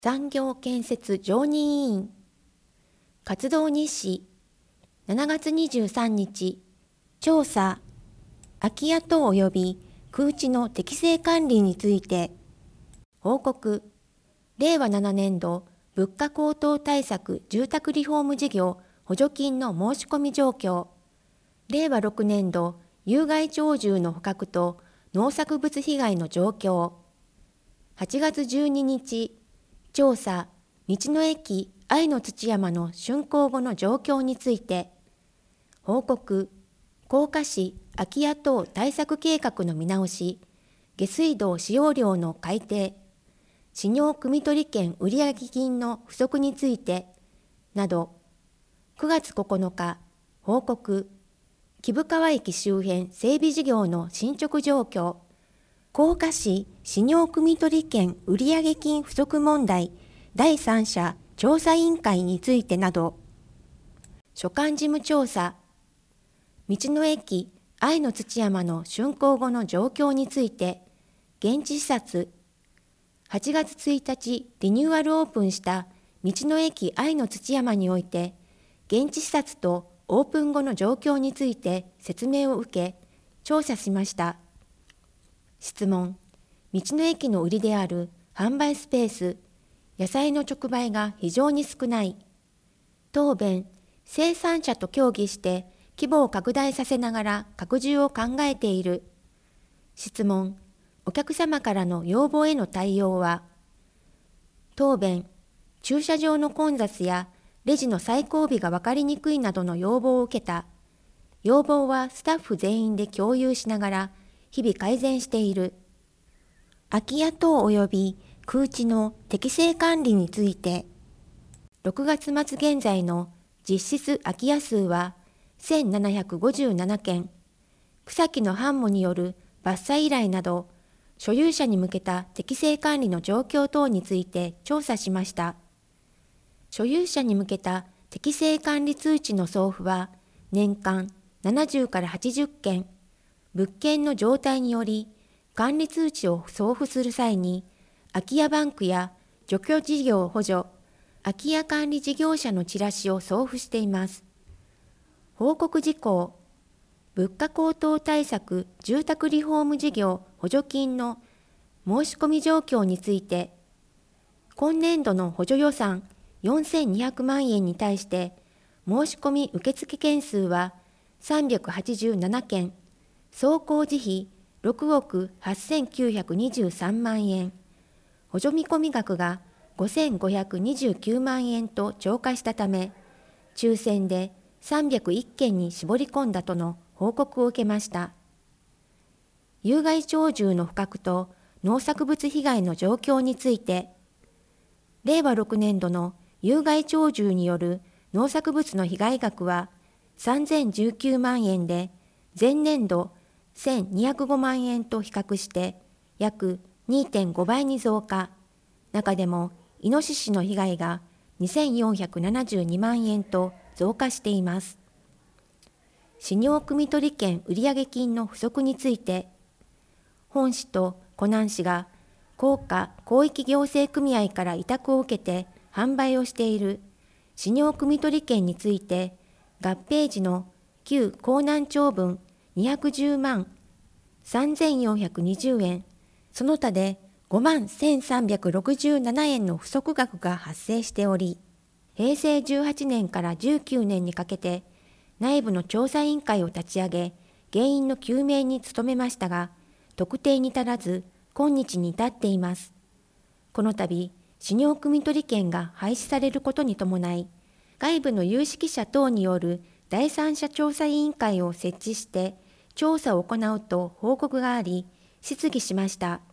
産業建設常任委員活動日誌7月23日調査空き家等及び空地の適正管理について報告令和7年度物価高騰対策住宅リフォーム事業補助金の申し込み状況令和6年度有害鳥獣の捕獲と農作物被害の状況8月12日調査道の駅愛の土山の竣工後の状況について報告甲賀市空き家等対策計画の見直し下水道使用量の改定使用汲み取り権売上金の不足についてなど9月9日報告貴生川駅周辺整備事業の進捗状況甲賀市使用汲み取り権売上金不足問題第三者調査委員会についてなど所管事務調査道の駅愛の土山の竣工後の状況について現地視察8月1日リニューアルオープンした道の駅愛の土山において現地視察とオープン後の状況について説明を受け調査しました。質問道の駅の売りである販売スペース野菜の直売が非常に少ない答弁生産者と協議して規模を拡大させながら拡充を考えている質問お客様からの要望への対応は答弁駐車場の混雑やレジの最後尾が分かりにくいなどの要望を受けた要望はスタッフ全員で共有しながら日々改善している空き家等及び空地の適正管理について6月末現在の実質空き家数は1757件草木の繁茂による伐採依頼など所有者に向けた適正管理の状況等について調査しました所有者に向けた適正管理通知の送付は年間70から80件物件の状態により管理通知を送付する際に空き家バンクや除去事業補助空き家管理事業者のチラシを送付しています報告事項物価高騰対策住宅リフォーム事業補助金の申し込み状況について今年度の補助予算4200万円に対して申し込み受付件数は387件総工事費6億8923万円補助見込み額が5529万円と超過したため抽選で301件に絞り込んだとの報告を受けました有害鳥獣の捕獲と農作物被害の状況について令和6年度の有害鳥獣による農作物の被害額は3019万円で前年度1205万円と比較して約 2.5 倍に増加中でもイノシシの被害が2472万円と増加しています使用汲み取り権売上金の不足について本市と湖南市が甲賀広域行政組合から委託を受けて販売をしている使用汲み取り権について合併時の旧江南町分210万3420円その他で5万1367円の不足額が発生しており平成18年から19年にかけて内部の調査委員会を立ち上げ原因の究明に努めましたが特定に足らず今日に至っていますこの度使用汲み取り権が廃止されることに伴い外部の有識者等による第三者調査委員会を設置して調査を行うと報告があり質疑しました